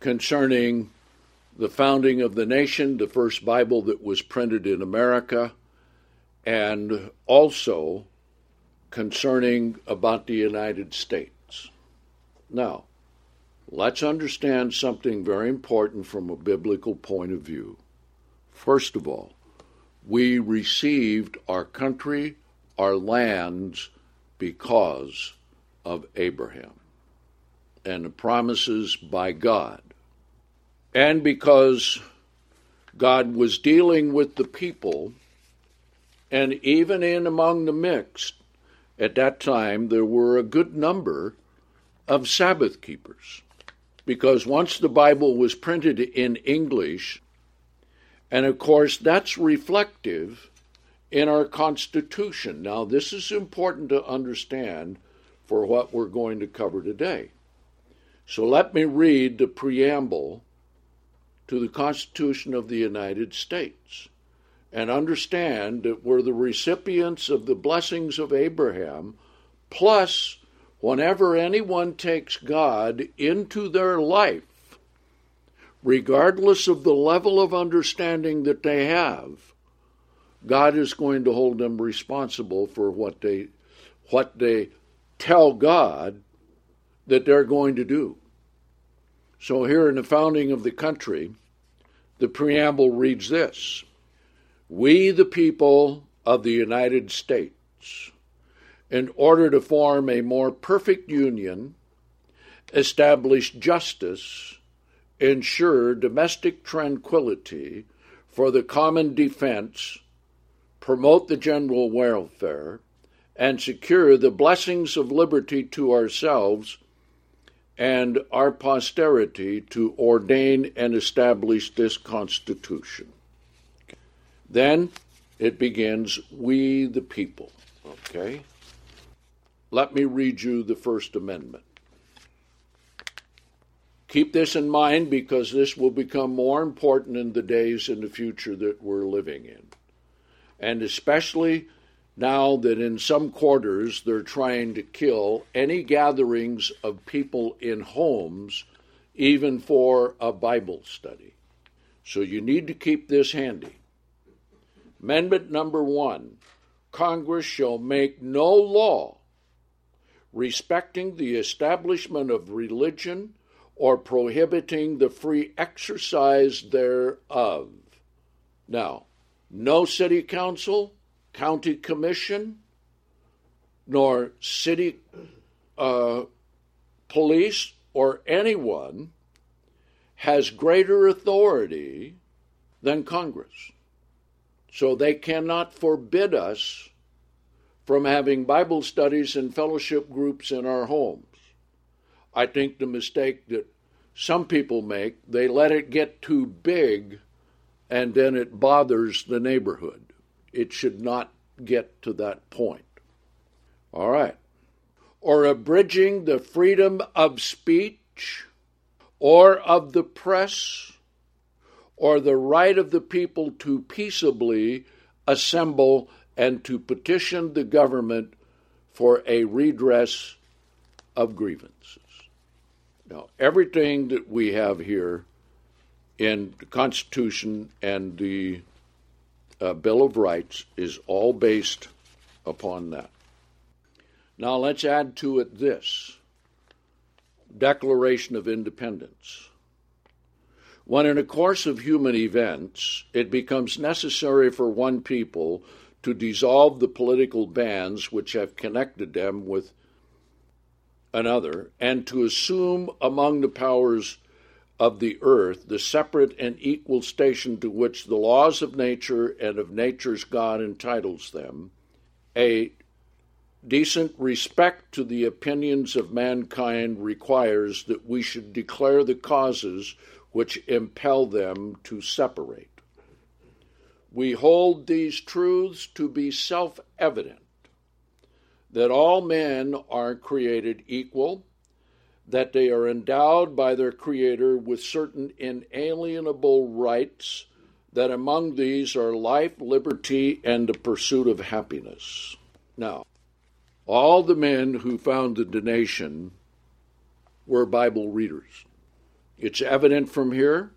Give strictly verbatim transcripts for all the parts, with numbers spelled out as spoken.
concerning the founding of the nation, the first Bible that was printed in America, and also concerning about the United States. Now, let's understand something very important from a biblical point of view. First of all, we received our country, our lands, because of Abraham and the promises by God. And because God was dealing with the people, and even in among the mixed, at that time there were a good number of Sabbath keepers. Because once the Bible was printed in English, and of course that's reflective in our Constitution. Now this is important to understand for what we're going to cover today. So let me read the preamble to the Constitution of the United States and understand that we're the recipients of the blessings of Abraham, plus whenever anyone takes God into their life, regardless of the level of understanding that they have, God is going to hold them responsible for what they what they tell God that they're going to do. So here in the founding of the country, the preamble reads this: "We, the people of the United States, in order to form a more perfect union, establish justice, ensure domestic tranquility for the common defense, promote the general welfare, and secure the blessings of liberty to ourselves and our posterity, to ordain and establish this Constitution." Then it begins, "We the people." Okay? Let me read you the First Amendment. Keep this in mind because this will become more important in the days in the future that we're living in. And especially now that in some quarters they're trying to kill any gatherings of people in homes, even for a Bible study. So you need to keep this handy. Amendment number one: Congress shall make no law respecting the establishment of religion or prohibiting the free exercise thereof. Now, no city council, county commission, nor city uh, police or anyone has greater authority than Congress. So they cannot forbid us from having Bible studies and fellowship groups in our homes. I think the mistake that some people make, they let it get too big and then it bothers the neighborhood. It should not get to that point. All right. Or abridging the freedom of speech or of the press or the right of the people to peaceably assemble and to petition the government for a redress of grievances. Now, everything that we have here in the Constitution and the uh, Bill of Rights is all based upon that. Now, let's add to it this: Declaration of Independence. When in the course of human events it becomes necessary for one people to dissolve the political bands which have connected them with another, and to assume among the powers of the earth the separate and equal station to which the laws of nature and of nature's God entitles them, a decent respect to the opinions of mankind requires that we should declare the causes which impel them to separate. We hold these truths to be self-evident, that all men are created equal, that they are endowed by their Creator with certain inalienable rights, that among these are life, liberty, and the pursuit of happiness. Now, all the men who founded the nation were Bible readers. It's evident from here.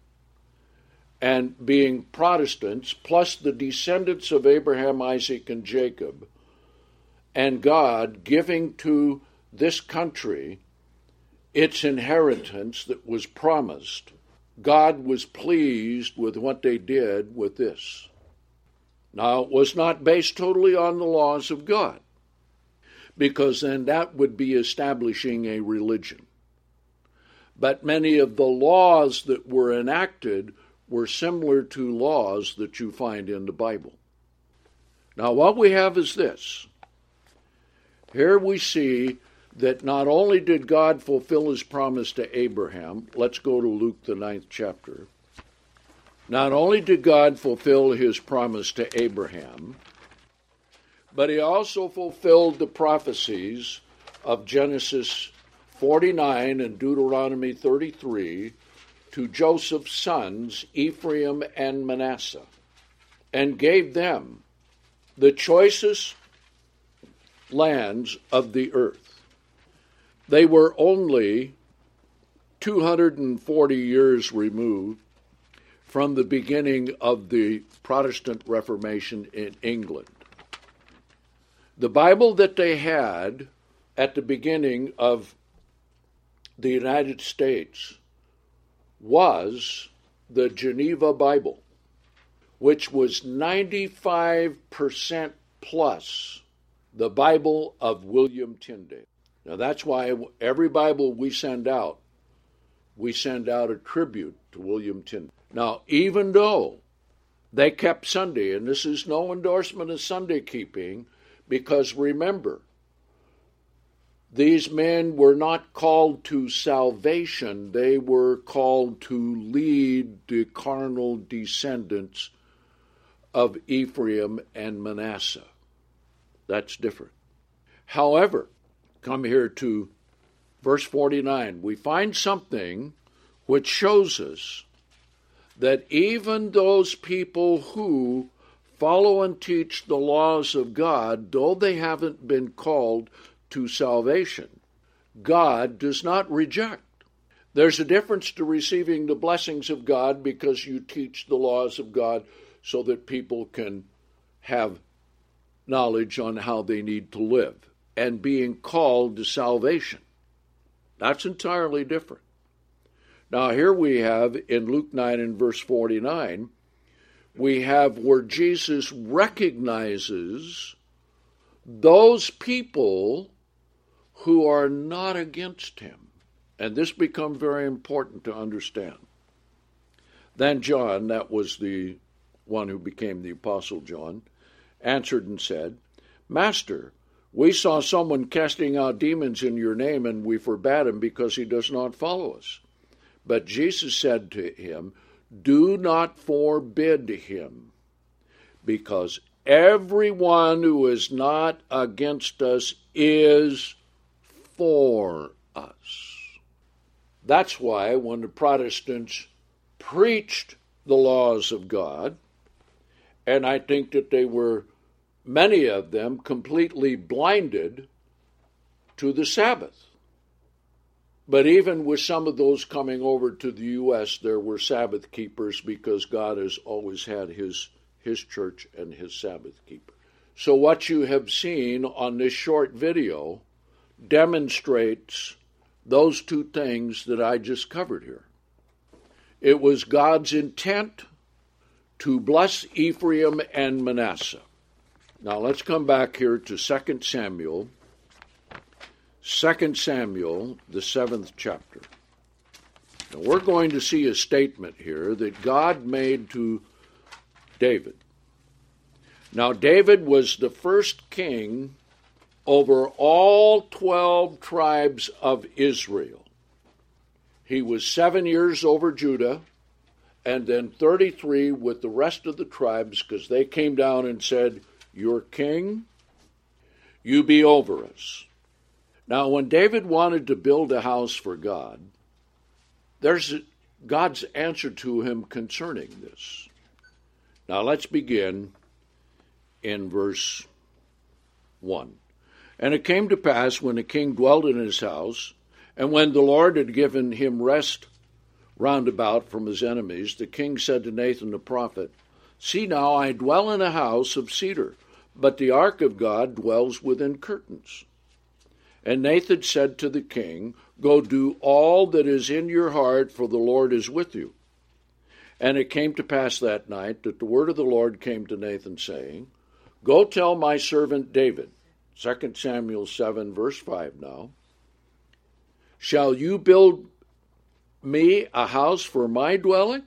And being Protestants, plus the descendants of Abraham, Isaac, and Jacob, and God giving to this country its inheritance that was promised, God was pleased with what they did with this. Now, it was not based totally on the laws of God, because then that would be establishing a religion. But many of the laws that were enacted were similar to laws that you find in the Bible. Now, what we have is this. Here we see that not only did God fulfill his promise to Abraham, let's go to Luke, the ninth chapter. Not only did God fulfill his promise to Abraham, but he also fulfilled the prophecies of Genesis forty-nine and Deuteronomy thirty-three to Joseph's sons, Ephraim and Manasseh, and gave them the choicest lands of the earth. They were only two hundred forty years removed from the beginning of the Protestant Reformation in England. The Bible that they had at the beginning of the United States was the Geneva Bible, which was ninety-five percent plus the Bible of William Tyndale. Now that's why every Bible we send out, we send out a tribute to William Tyndale. Now, even though they kept Sunday, and this is no endorsement of Sunday keeping, because remember, these men were not called to salvation, they were called to lead the carnal descendants of Ephraim and Manasseh. That's different. However, come here to verse forty-nine. We find something which shows us that even those people who follow and teach the laws of God, though they haven't been called to salvation, God does not reject. There's a difference to receiving the blessings of God because you teach the laws of God so that people can have knowledge on how they need to live, and being called to salvation. That's entirely different. Now here we have in Luke nine and verse forty-nine, we have where Jesus recognizes those people who are not against him. And this becomes very important to understand. Then John, that was the one who became the Apostle John, answered and said, Master, we saw someone casting out demons in your name, and we forbade him because he does not follow us. But Jesus said to him, Do not forbid him, because everyone who is not against us is for us. That's why when the Protestants preached the laws of God, and I think that they were, many of them, completely blinded to the Sabbath. But even with some of those coming over to the U S, there were Sabbath keepers because God has always had his, his church and his Sabbath keeper. So what you have seen on this short video demonstrates those two things that I just covered here. It was God's intent to bless Ephraim and Manasseh. Now let's come back here to Second Samuel, Second Samuel, the seventh chapter. Now we're going to see a statement here that God made to David. Now David was the first king over all twelve tribes of Israel. He was seven years over Judah, and then thirty-three with the rest of the tribes, because they came down and said, You're king, you be over us. Now, when David wanted to build a house for God, there's God's answer to him concerning this. Now, let's begin in verse one. And it came to pass, when the king dwelt in his house, and when the Lord had given him rest round about from his enemies, the king said to Nathan the prophet, "See now, I dwell in a house of cedar, but the ark of God dwells within curtains." And Nathan said to the king, "Go do all that is in your heart, for the Lord is with you." And it came to pass that night that the word of the Lord came to Nathan, saying, "Go tell my servant David," Second Samuel seven, verse five now, "Shall you build me a house for my dwelling?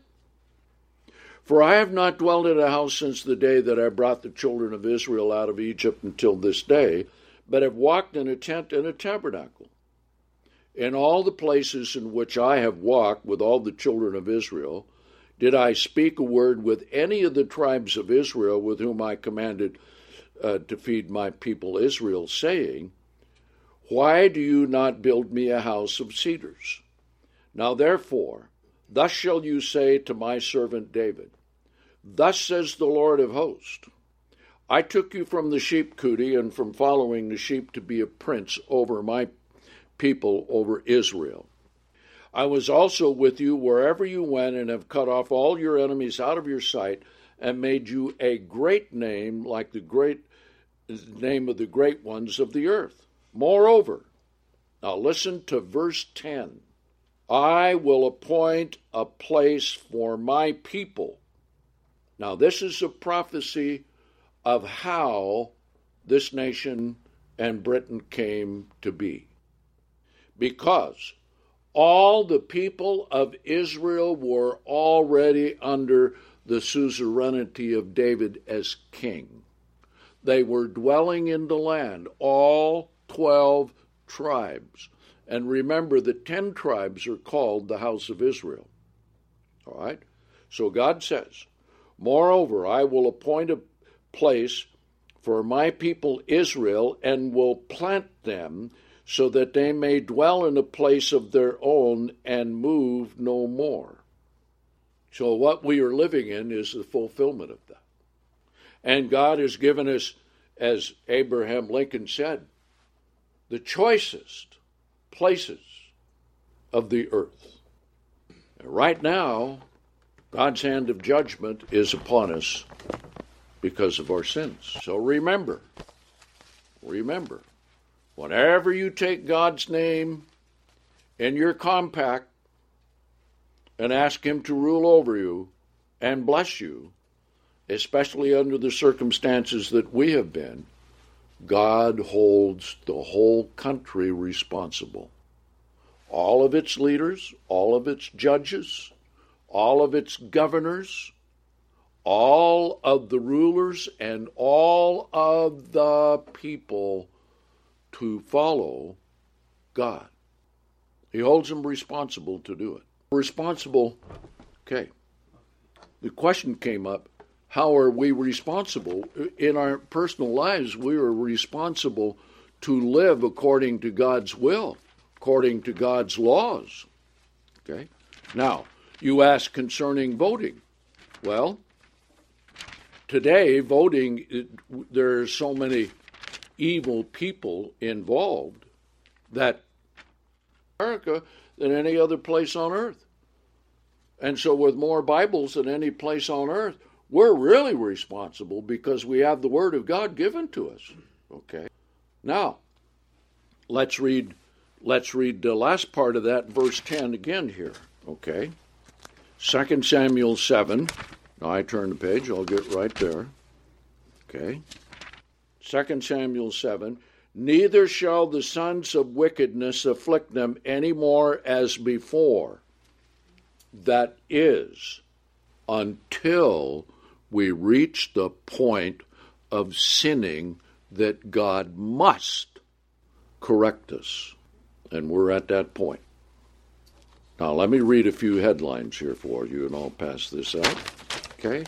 For I have not dwelt in a house since the day that I brought the children of Israel out of Egypt until this day, but have walked in a tent and a tabernacle. In all the places in which I have walked with all the children of Israel, did I speak a word with any of the tribes of Israel with whom I commanded uh, to feed my people Israel, saying, Why do you not build me a house of cedars? Now therefore, thus shall you say to my servant David, Thus says the Lord of hosts, I took you from the sheep cote and from following the sheep to be a prince over my people, over Israel. I was also with you wherever you went, and have cut off all your enemies out of your sight, and made you a great name, like the great name of the great ones of the earth. Moreover," now listen to verse ten, "I will appoint a place for my people." Now this is a prophecy of how this nation and Britain came to be. Because all the people of Israel were already under the suzerainty of David as king. They were dwelling in the land, all twelve tribes. And remember, the ten tribes are called the house of Israel. All right? So God says, "Moreover, I will appoint a place for my people Israel, and will plant them, so that they may dwell in a place of their own and move no more." So what we are living in is the fulfillment of that. And God has given us, as Abraham Lincoln said, the choicest places of the earth. And right now, God's hand of judgment is upon us because of our sins. So remember, remember, whenever you take God's name in your compact and ask him to rule over you and bless you, especially under the circumstances that we have been, God holds the whole country responsible. All of its leaders, all of its judges, all of its governors, all of the rulers, and all of the people to follow God. He holds them responsible to do it. Responsible, okay. The question came up, how are we responsible? In our personal lives, we are responsible to live according to God's will, according to God's laws. Okay? Now, you ask concerning voting. Well, today, voting, it, there are so many evil people involved that America than any other place on earth. And so with more Bibles than any place on earth, we're really responsible because we have the Word of God given to us. Okay. Now, let's read let's read the last part of that, verse ten again here. Okay. Second Samuel seven. Now I turn the page, I'll get right there. Okay. Second Samuel seven. Neither shall the sons of wickedness afflict them any more as before. That is, until we reach the point of sinning that God must correct us. And we're at that point. Now, let me read a few headlines here for you, and I'll pass this out. Okay?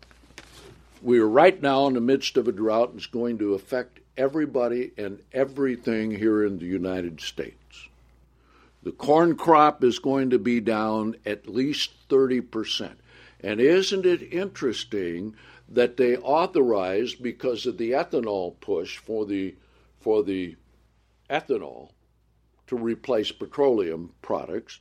We are right now in the midst of a drought, and it's going to affect everybody and everything here in the United States. The corn crop is going to be down at least thirty percent. And isn't it interesting that they authorized, because of the ethanol push for the for the ethanol to replace petroleum products,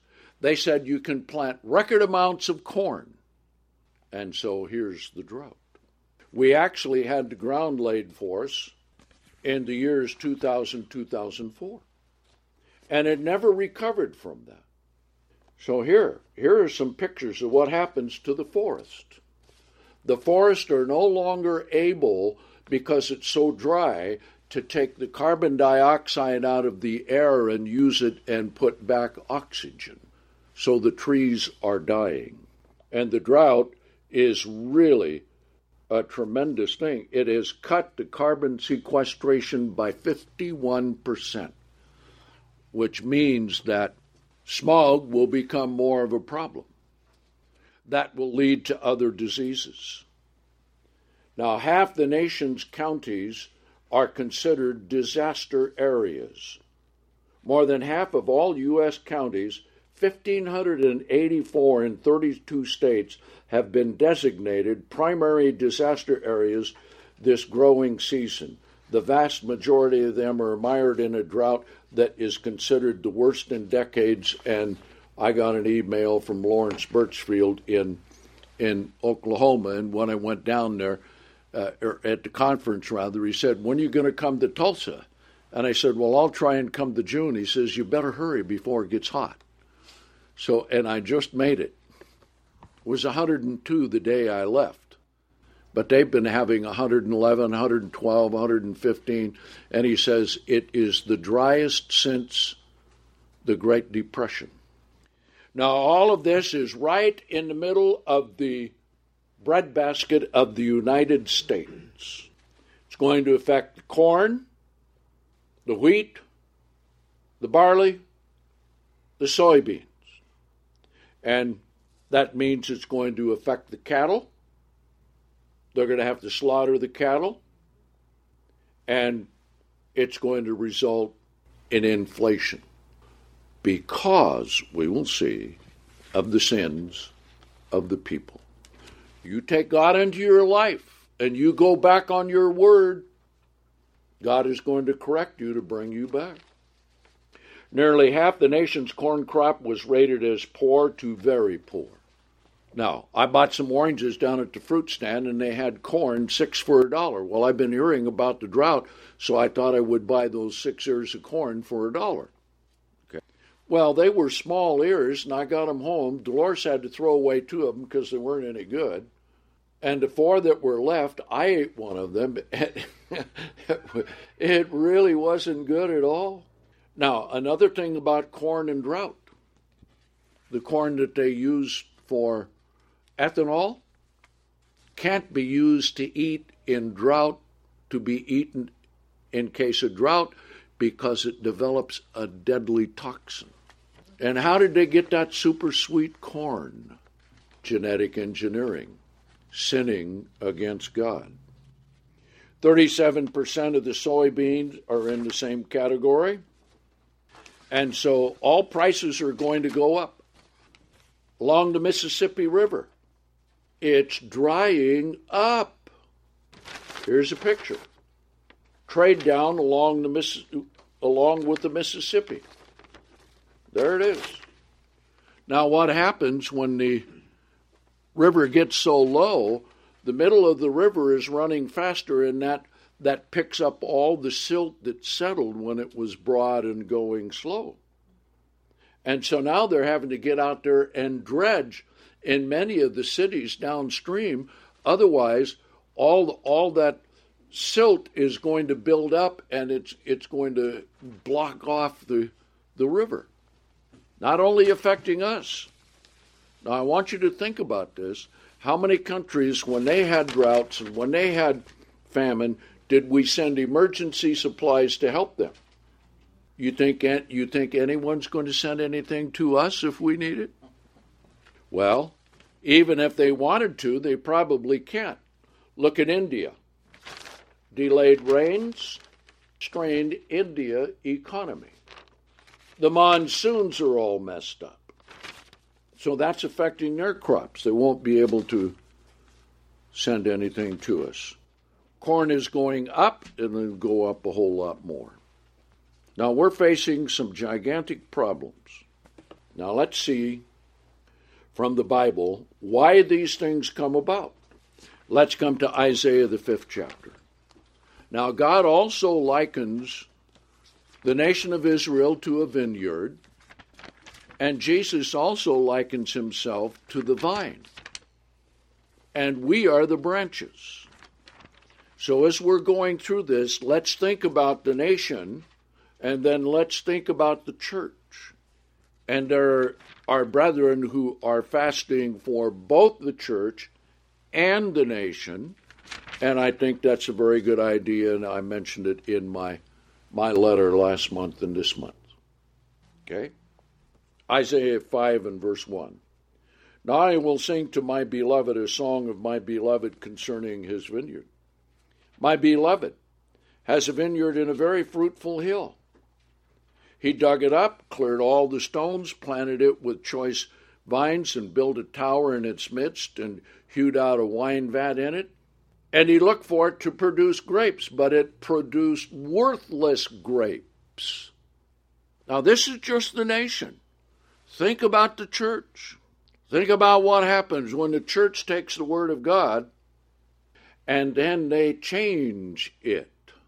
They said you can plant record amounts of corn. And so here's the drought. We actually had the ground laid for us in the years two thousand, two thousand four. And it never recovered from that. So here, here are some pictures of what happens to the forest. The forests are no longer able, because it's so dry, to take the carbon dioxide out of the air and use it and put back oxygen. So the trees are dying. And the drought is really a tremendous thing. It has cut the carbon sequestration by fifty-one percent, which means that smog will become more of a problem. That will lead to other diseases. Now, half the nation's counties are considered disaster areas. More than half of all U S counties, one thousand five hundred eighty-four in thirty-two states, have been designated primary disaster areas this growing season. The vast majority of them are mired in a drought that is considered the worst in decades, and I got an email from Lawrence Birchfield in in Oklahoma, and when I went down there, uh, or at the conference rather, he said, "When are you going to come to Tulsa?" And I said, "Well, I'll try and come to June." He says, "You better hurry before it gets hot." So, and I just made it. It was one hundred two the day I left. But they've been having one hundred eleven, one hundred twelve, one hundred fifteen, and he says it is the driest since the Great Depression. Now, all of this is right in the middle of the breadbasket of the United States. It's going to affect the corn, the wheat, the barley, the soybeans. And that means it's going to affect the cattle. They're going to have to slaughter the cattle. And it's going to result in inflation because, we will see, of the sins of the people. You take God into your life and you go back on your word, God is going to correct you to bring you back. Nearly half the nation's corn crop was rated as poor to very poor. Now, I bought some oranges down at the fruit stand, and they had corn, six for a dollar. Well, I've been hearing about the drought, so I thought I would buy those six ears of corn for a dollar. Okay. Well, they were small ears, and I got them home. Dolores had to throw away two of them because they weren't any good. And the four that were left, I ate one of them. It really wasn't good at all. Now, another thing about corn and drought. The corn that they use for ethanol can't be used to eat in drought, to be eaten in case of drought, because it develops a deadly toxin. And how did they get that super sweet corn? Genetic engineering, sinning against God. thirty-seven percent of the soybeans are in the same category. And so all prices are going to go up. Along the Mississippi River, it's drying up. Here's a picture. Trade down along the Miss, along with the Mississippi. There it is. Now, what happens when the river gets so low? The middle of the river is running faster, and that that picks up all the silt that settled when it was broad and going slow. And so now they're having to get out there and dredge in many of the cities downstream. Otherwise, all all that silt is going to build up, and it's it's going to block off the the river. Not only affecting us. Now, I want you to think about this. How many countries, when they had droughts and when they had famine, did we send emergency supplies to help them? You think you think anyone's going to send anything to us if we need it? Well, even if they wanted to, they probably can't. Look at India. Delayed rains strained India economy. The monsoons are all messed up. So that's affecting their crops. They won't be able to send anything to us. Corn is going up, and it'll go up a whole lot more. Now, we're facing some gigantic problems. Now let's see from the Bible why these things come about. Let's come to Isaiah, the fifth chapter. Now God also likens the nation of Israel to a vineyard, and Jesus also likens himself to the vine. And we are the branches. So as we're going through this, let's think about the nation, and then let's think about the church. And there are brethren who are fasting for both the church and the nation, and I think that's a very good idea, and I mentioned it in my, my letter last month and this month. Okay? Isaiah five and verse one. Now I will sing to my beloved a song of my beloved concerning his vineyard. My beloved has a vineyard in a very fruitful hill. He dug it up, cleared all the stones, planted it with choice vines, and built a tower in its midst, and hewed out a wine vat in it. And he looked for it to produce grapes, but it produced worthless grapes. Now this is just the nation. Think about the church. Think about what happens when the church takes the Word of God and then they change it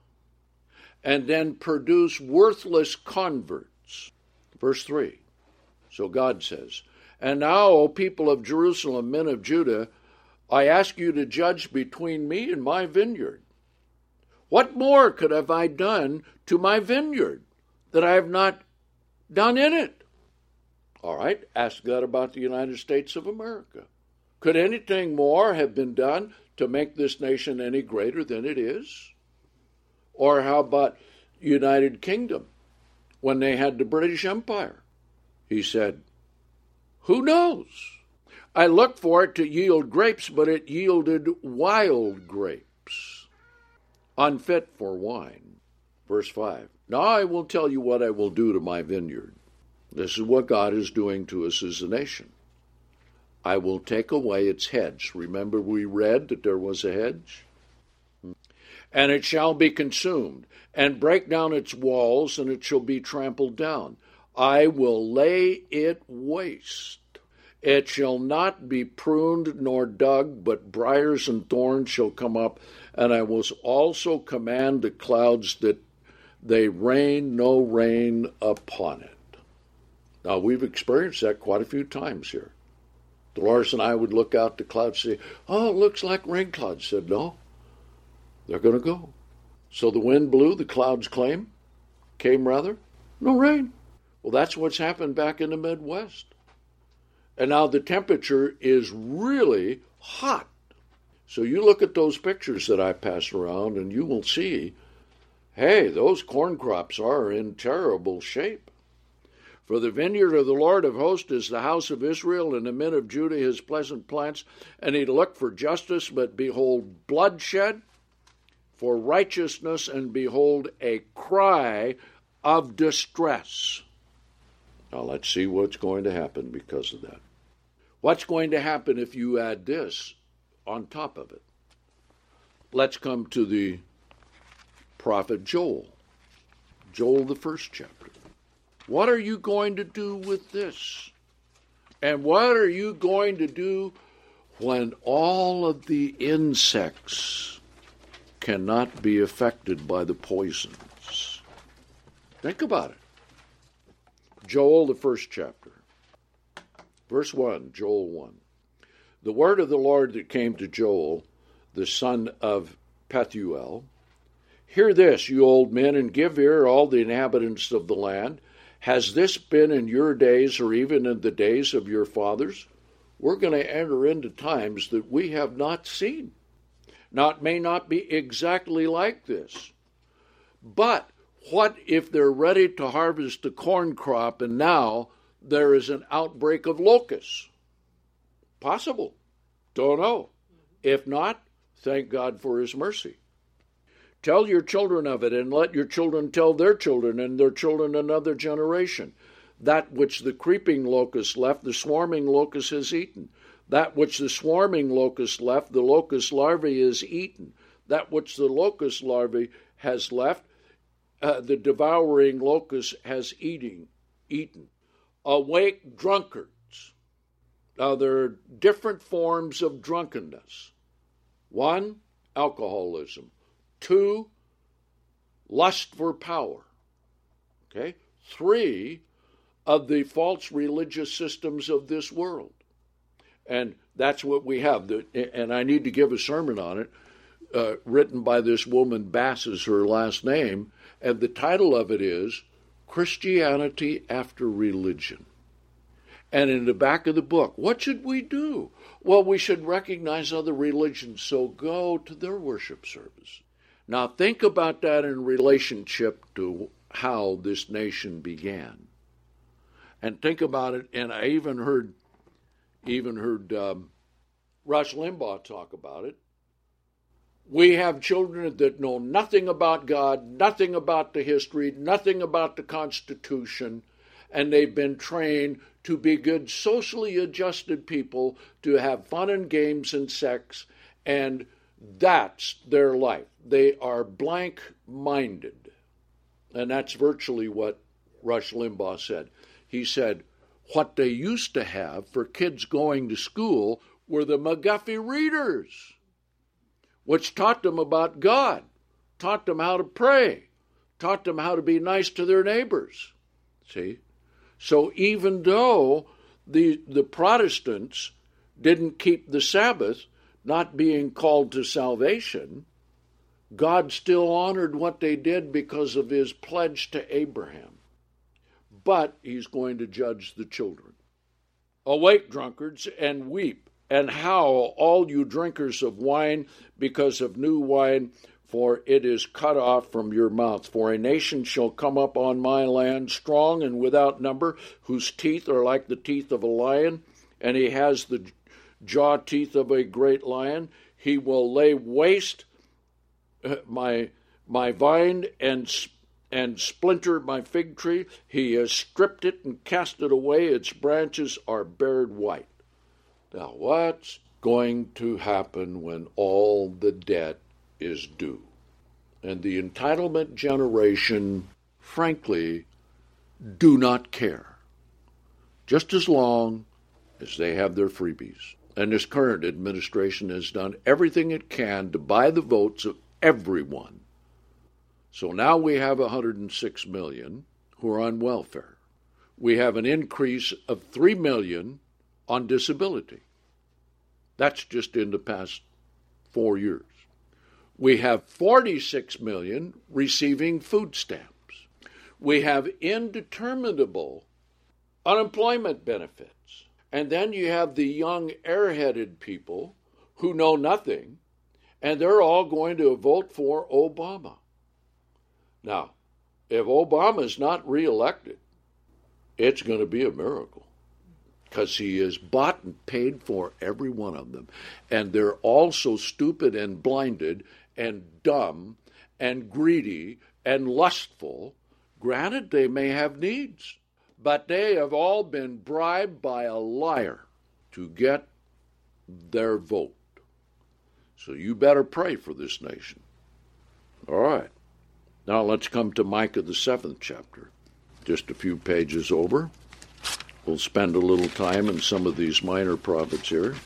and then produce worthless converts. Verse three. So God says, and now, O people of Jerusalem, men of Judah, I ask you to judge between me and my vineyard. What more could have I done to my vineyard that I have not done in it? All right, ask that about the United States of America. Could anything more have been done to make this nation any greater than it is? Or how about United Kingdom when they had the British Empire? He said, who knows? I looked for it to yield grapes, but it yielded wild grapes, unfit for wine. Verse five. Now I will tell you what I will do to my vineyard. This is what God is doing to us as a nation. I will take away its hedge. Remember we read that there was a hedge? And it shall be consumed, and break down its walls, and it shall be trampled down. I will lay it waste. It shall not be pruned nor dug, but briars and thorns shall come up, and I will also command the clouds that they rain no rain upon it. Now, we've experienced that quite a few times here. Dolores and I would look out the clouds and say, oh, it looks like rain clouds. I said, no, they're going to go. So the wind blew, the clouds came, came rather, no rain. Well, that's what's happened back in the Midwest. And now the temperature is really hot. So you look at those pictures that I pass around and you will see, hey, those corn crops are in terrible shape. For the vineyard of the Lord of hosts is the house of Israel, and the men of Judah his pleasant plants. And he looked for justice, but behold, bloodshed, for righteousness, and behold, a cry of distress. Now let's see what's going to happen because of that. What's going to happen if you add this on top of it? Let's come to the prophet Joel. Joel, the first chapter. What are you going to do with this? And what are you going to do when all of the insects cannot be affected by the poisons? Think about it. Joel, the first chapter. Verse one, Joel one. The word of the Lord that came to Joel, the son of Pethuel. Hear this, you old men, and give ear, all the inhabitants of the land. Has this been in your days, or even in the days of your fathers? We're going to enter into times that we have not seen. Now, it may not be exactly like this, but what if they're ready to harvest the corn crop and now there is an outbreak of locusts? Possible. Don't know. If not, thank God for his mercy. Tell your children of it, and let your children tell their children, and their children another generation. That which the creeping locust left, the swarming locust has eaten. That which the swarming locust left, the locust larvae is eaten. That which the locust larvae has left, uh, the devouring locust has eating, eaten. Awake drunkards. Now, there are different forms of drunkenness. One, alcoholism. Two, lust for power. Okay? Three, of the false religious systems of this world. And that's what we have. And I need to give a sermon on it, uh, written by this woman, Bass is her last name, and the title of it is Christianity After Religion. And in the back of the book, what should we do? Well, we should recognize other religions, so go to their worship service. Now think about that in relationship to how this nation began. And think about it, and I even heard even heard um, Rush Limbaugh talk about it. We have children that know nothing about God, nothing about the history, nothing about the Constitution, and they've been trained to be good socially adjusted people, to have fun and games and sex, and that's their life. They are blank-minded. And that's virtually what Rush Limbaugh said. He said, what they used to have for kids going to school were the McGuffey readers, which taught them about God, taught them how to pray, taught them how to be nice to their neighbors. See? So even though the, the Protestants didn't keep the Sabbath, not being called to salvation, God still honored what they did because of his pledge to Abraham. But he's going to judge the children. Awake, drunkards, and weep, and howl, all you drinkers of wine, because of new wine, for it is cut off from your mouth. For a nation shall come up on my land, strong and without number, whose teeth are like the teeth of a lion, and he has the jaw teeth of a great lion. He will lay waste my my vine and and splinter my fig tree. He has stripped it and cast it away. Its branches are bared white. Now, what's going to happen when all the debt is due? And the entitlement generation, frankly, do not care, just as long as they have their freebies. And this current administration has done everything it can to buy the votes of everyone. So now we have one hundred six million who are on welfare. We have an increase of three million on disability. That's just in the past four years. We have forty-six million receiving food stamps. We have indeterminable unemployment benefits. And then you have the young airheaded people who know nothing, and they're all going to vote for Obama. Now, if Obama's not reelected, it's going to be a miracle, because he is bought and paid for, every one of them. And they're all so stupid and blinded and dumb and greedy and lustful. Granted, they may have needs, but they have all been bribed by a liar to get their vote. So you better pray for this nation. All right. Now let's come to Micah, the seventh chapter. Just a few pages over. We'll spend a little time in some of these minor prophets here.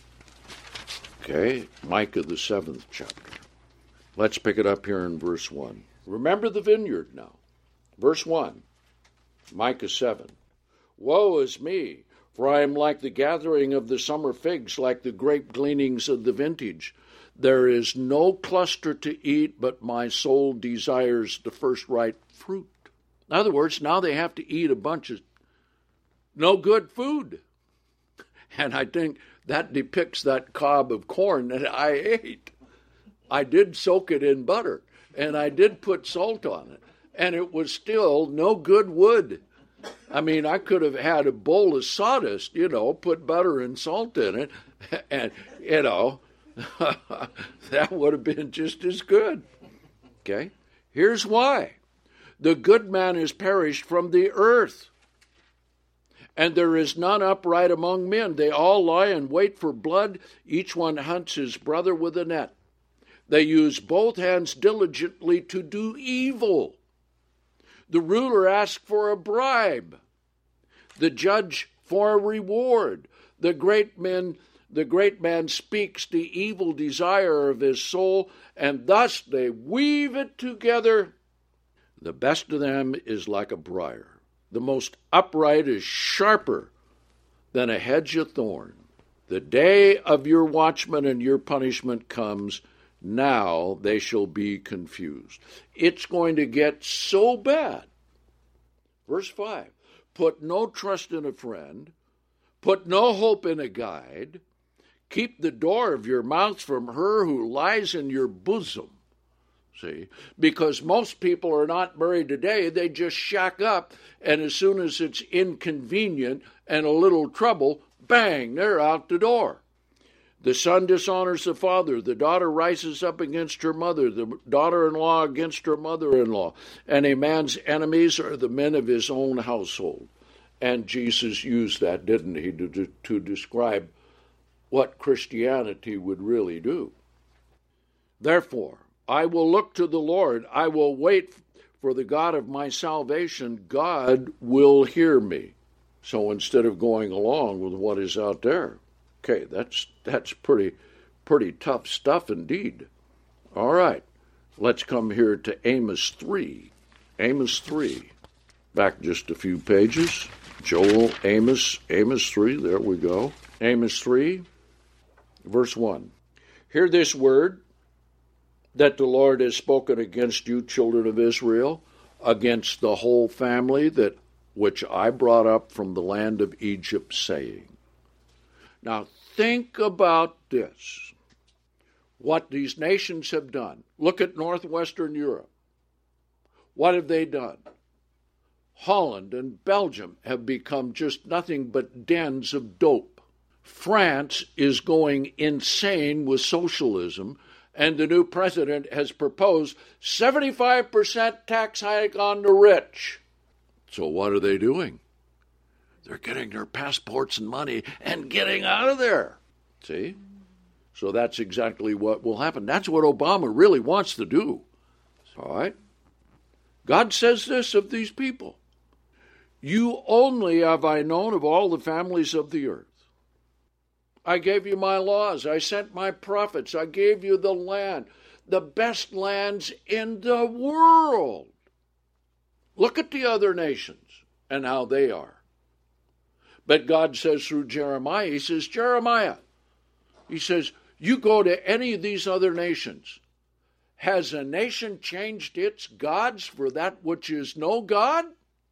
Okay, Micah, the seventh chapter. Let's pick it up here in verse one. Remember the vineyard now. Verse one, Micah seven. Woe is me, for I am like the gathering of the summer figs, like the grape gleanings of the vintage. There is no cluster to eat, but my soul desires the first ripe fruit. In other words, now they have to eat a bunch of no good food. And I think that depicts that cob of corn that I ate. I did soak it in butter, and I did put salt on it, and it was still no good wood. I mean, I could have had a bowl of sawdust, you know, put butter and salt in it, and, you know, that would have been just as good. Okay? Here's why. The good man is perished from the earth, and there is none upright among men. They all lie and wait for blood. Each one hunts his brother with a net. They use both hands diligently to do evil. The ruler asks for a bribe. the judge for a reward. The great man, the great man speaks the evil desire of his soul, and thus they weave it together. The best of them is like a briar. The most upright is sharper than a hedge of thorn. The day of your watchman and your punishment comes. Now they shall be confused. It's going to get so bad. Verse five, put no trust in a friend, put no hope in a guide, keep the door of your mouth from her who lies in your bosom. See, because most people are not married today, they just shack up, and as soon as it's inconvenient and a little trouble, bang, they're out the door. The son dishonors the father. The daughter rises up against her mother. The daughter-in-law against her mother-in-law. And a man's enemies are the men of his own household. And Jesus used that, didn't he, to, to describe what Christianity would really do. Therefore, I will look to the Lord. I will wait for the God of my salvation. God will hear me. So instead of going along with what is out there, okay, that's that's pretty pretty tough stuff indeed. All right, let's come here to Amos three. Amos three. Back just a few pages. Joel, Amos, Amos three, there we go. Amos three, verse one. Hear this word that the Lord has spoken against you, children of Israel, against the whole family that which I brought up from the land of Egypt, saying. Now think about this, what these nations have done. Look at northwestern Europe. What have they done? Holland and Belgium have become just nothing but dens of dope. France is going insane with socialism, and the new president has proposed seventy-five percent tax hike on the rich. So what are they doing? They're getting their passports and money and getting out of there. See? So that's exactly what will happen. That's what Obama really wants to do. All right? God says this of these people. You only have I known of all the families of the earth. I gave you my laws. I sent my prophets. I gave you the land, the best lands in the world. Look at the other nations and how they are. But God says through Jeremiah, he says, Jeremiah, he says, you go to any of these other nations. Has a nation changed its gods for that which is no God?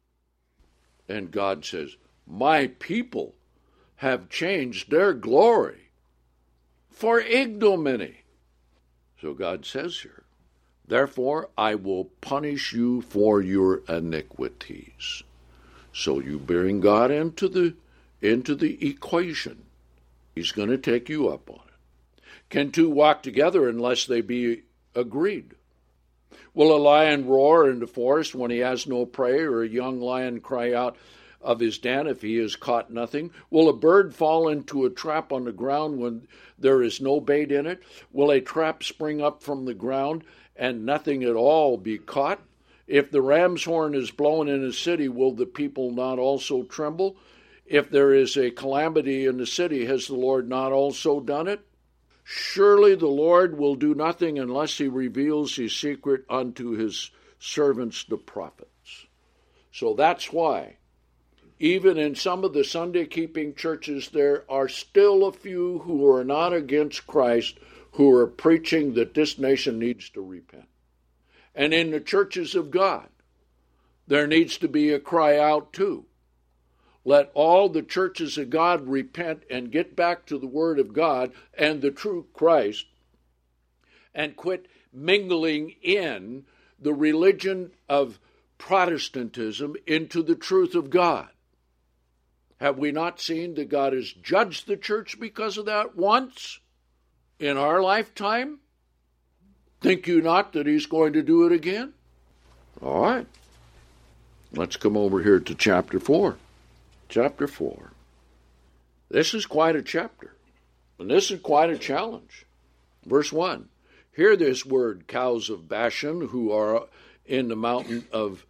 And God says, my people have changed their glory for ignominy. So God says here, therefore I will punish you for your iniquities. So you bring God into the into the equation. He's going to take you up on it. Can two walk together unless they be agreed? Will a lion roar in the forest when he has no prey, or a young lion cry out of his den if he has caught nothing? Will a bird fall into a trap on the ground when there is no bait in it? Will a trap spring up from the ground and nothing at all be caught? If the ram's horn is blown in a city, will the people not also tremble? If there is a calamity in the city, has the Lord not also done it? Surely the Lord will do nothing unless he reveals his secret unto his servants, the prophets. So that's why, even in some of the Sunday-keeping churches, there are still a few who are not against Christ, who are preaching that this nation needs to repent. And in the churches of God, there needs to be a cry out too. Let all the churches of God repent and get back to the Word of God and the true Christ, and quit mingling in the religion of Protestantism into the truth of God. Have we not seen that God has judged the church because of that once in our lifetime? Think you not that he's going to do it again? All right. Let's come over here to chapter four. Chapter four. This is quite a chapter, and this is quite a challenge. Verse one. Hear this word, cows of Bashan, who are in the mountain of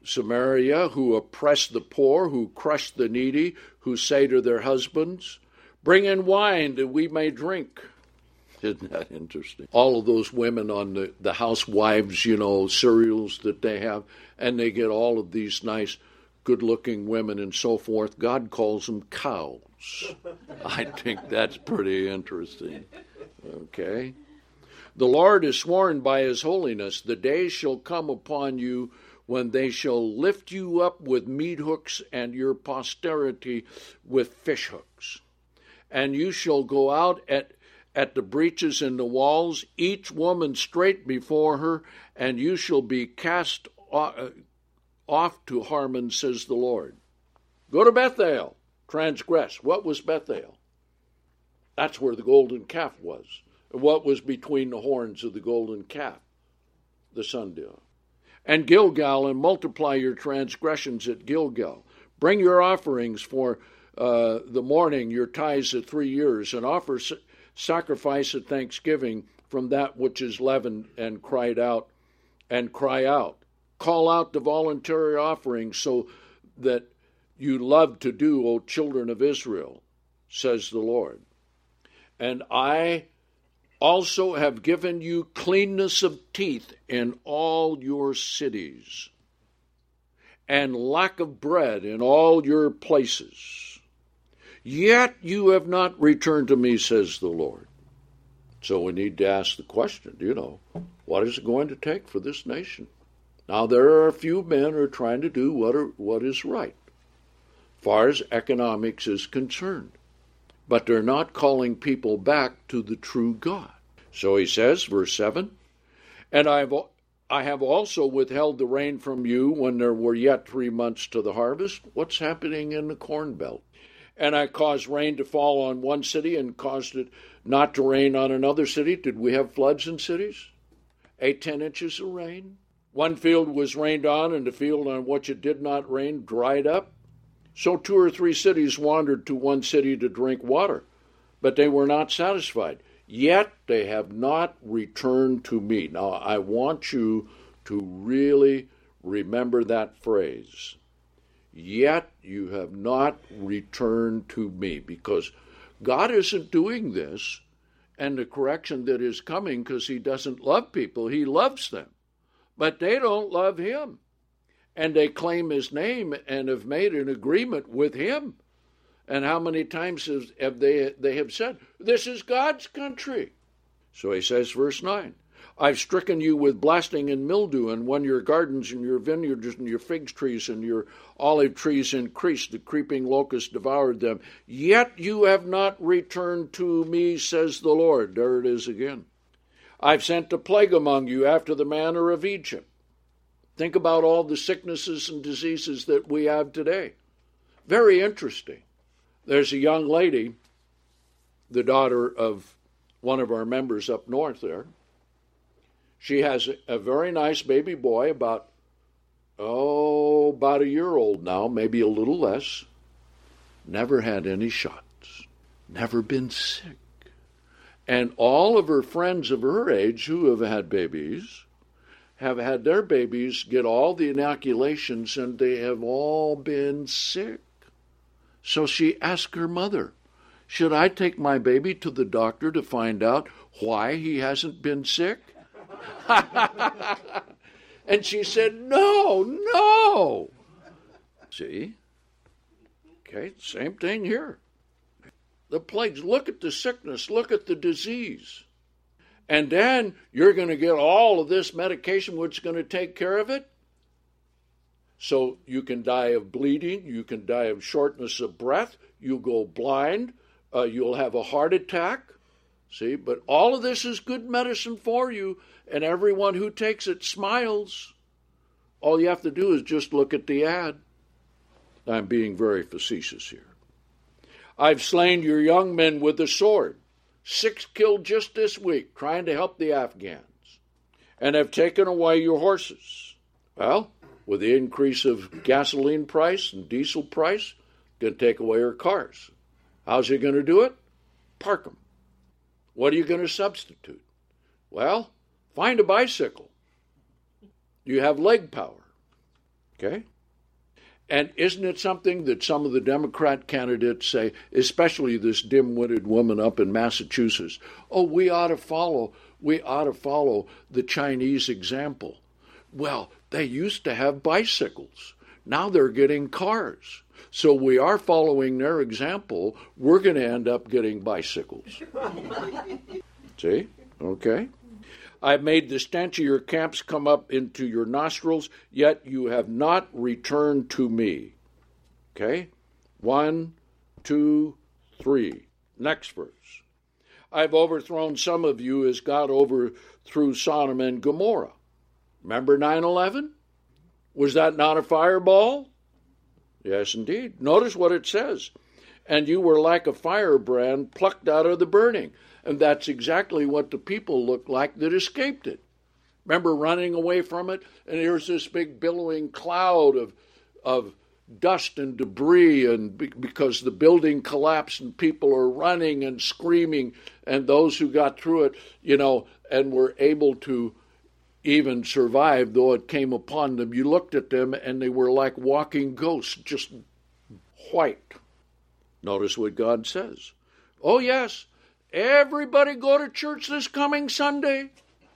Samaria, who oppress the poor, who crush the needy, who say to their husbands, bring in wine that we may drink. Isn't that interesting? All of those women on the, the housewives, you know, cereals that they have, and they get all of these nice, good-looking women and so forth. God calls them cows. I think that's pretty interesting. Okay. The Lord has sworn by his holiness, the day shall come upon you when they shall lift you up with meat hooks and your posterity with fish hooks. And you shall go out at at the breaches in the walls, each woman straight before her, and you shall be cast off to Harmon, says the Lord. Go to Bethel, transgress. What was Bethel? That's where the golden calf was. What was between the horns of the golden calf? The sundial. And Gilgal, and multiply your transgressions at Gilgal. Bring your offerings for uh, the morning, your tithes at three years, and offer sacrifice at thanksgiving from that which is leavened, and cried out, and cry out. Call out the voluntary offerings, so that you love to do, O children of Israel, says the Lord. And I also have given you cleanness of teeth in all your cities, and lack of bread in all your places. Yet you have not returned to me, says the Lord. So we need to ask the question, you know, what is it going to take for this nation? Now, there are a few men who are trying to do what are, what is right, as far as economics is concerned. But they're not calling people back to the true God. So he says, verse seven, and I have, I have also withheld the rain from you when there were yet three months to the harvest. What's happening in the corn belt? And I caused rain to fall on one city and caused it not to rain on another city. Did we have floods in cities? Eight, ten inches of rain. One field was rained on, and the field on which it did not rain dried up. So two or three cities wandered to one city to drink water, but they were not satisfied. Yet they have not returned to me. Now, I want you to really remember that phrase. Yet you have not returned to me, because God isn't doing this and the correction that is coming because he doesn't love people. He loves them, but they don't love him. And they claim his name and have made an agreement with him. And how many times have, have they, they have said, this is God's country. So he says, verse nine, I've stricken you with blasting and mildew, and when your gardens and your vineyards and your fig trees and your olive trees increased, the creeping locust devoured them. Yet you have not returned to me, says the Lord. There it is again. I've sent a plague among you after the manner of Egypt. Think about all the sicknesses and diseases that we have today. Very interesting. There's a young lady, the daughter of one of our members up north there. She has a very nice baby boy, about, oh, about a year old now, maybe a little less. Never had any shots. Never been sick. And all of her friends of her age who have had babies have had their babies get all the inoculations, and they have all been sick. So she asked her mother, should I take my baby to the doctor to find out why he hasn't been sick? And she said, no, no. See? Okay, same thing here. The plagues, look at the sickness, look at the disease. And then you're going to get all of this medication which is going to take care of it. So you can die of bleeding, you can die of shortness of breath, you'll go blind, uh, you'll have a heart attack. See, but all of this is good medicine for you, and everyone who takes it smiles. All you have to do is just look at the ad. I'm being very facetious here. I've slain your young men with the sword. Six killed just this week, trying to help the Afghans. And have taken away your horses. Well, with the increase of gasoline price and diesel price, going to take away your cars. How's he going to do it? Park them. What are you going to substitute? Well, find a bicycle. You have leg power. Okay? And isn't it something that some of the Democrat candidates say, especially this dim-witted woman up in Massachusetts, oh, we ought to follow, we ought to follow the Chinese example. Well, they used to have bicycles. Now they're getting cars. So we are following their example. We're going to end up getting bicycles. See? Okay. I've made the stench of your camps come up into your nostrils, yet you have not returned to me. Okay? One, two, three. Next verse. I've overthrown some of you as God overthrew Sodom and Gomorrah. Remember nine eleven? Was that not a fireball? Yes, indeed. Notice what it says. And you were like a firebrand plucked out of the burning. And that's exactly what the people looked like that escaped it. Remember running away from it? And here's this big billowing cloud of, of dust and debris, and be, because the building collapsed and people are running and screaming, and those who got through it, you know, and were able to even survive, though it came upon them. You looked at them and they were like walking ghosts, just white. Notice what God says. Oh, yes. Everybody go to church this coming Sunday.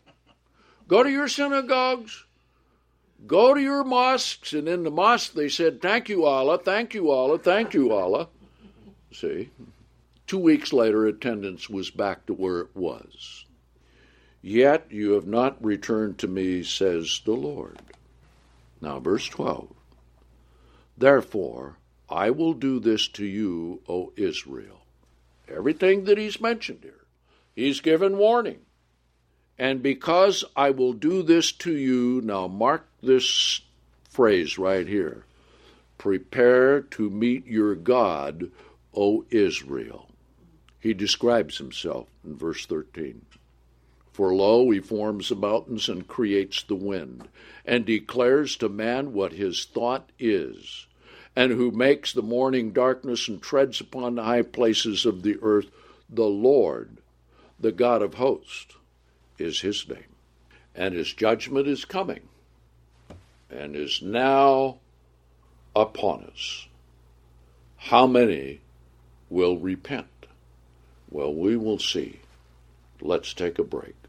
Go to your synagogues. Go to your mosques. And in the mosque they said, thank you, Allah, thank you, Allah, thank you, Allah. See? Two weeks later, attendance was back to where it was. Yet you have not returned to me, says the Lord. Now, verse twelve. Therefore, I will do this to you, O Israel. Everything that he's mentioned here, he's given warning. And because I will do this to you, now mark this phrase right here, prepare to meet your God, O Israel. He describes himself in verse thirteen. For lo, he forms the mountains and creates the wind, and declares to man what his thought is, and who makes the morning darkness and treads upon the high places of the earth. The Lord, the God of hosts, is his name. And his judgment is coming and is now upon us. How many will repent? Well, we will see. Let's take a break.